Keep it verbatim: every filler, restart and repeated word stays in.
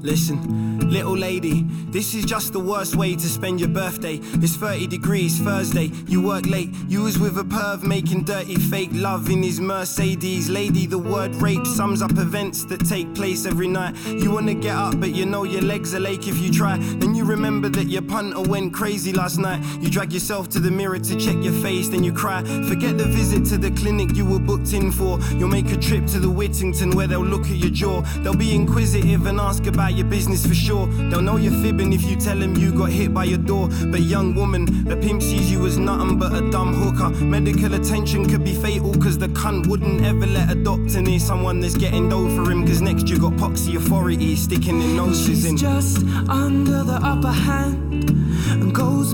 Listen, little lady, this is just the worst way to spend your birthday. It's thirty degrees, Thursday, you work late. You was with a perv making dirty fake love in his Mercedes. Lady, the word rape sums up events that take place every night. You wanna get up, but you know your legs are lake if you try. Then you remember that your punter went crazy last night. You drag yourself to the mirror to check your face, then you cry. Forget the visit to the clinic you were booked in for. You'll make a trip to the Whittington where they'll look at your jaw. They'll be inquisitive and ask about your business for sure. They'll know you're fibbing if you tell them you got hit by your door. But young woman, the pimp sees you as nothing but a dumb hooker. Medical attention could be fatal, cause the cunt wouldn't ever let a doctor near someone that's getting dough for him. Cause next you got poxy authority sticking their noses in. She's just under the upper hand and goes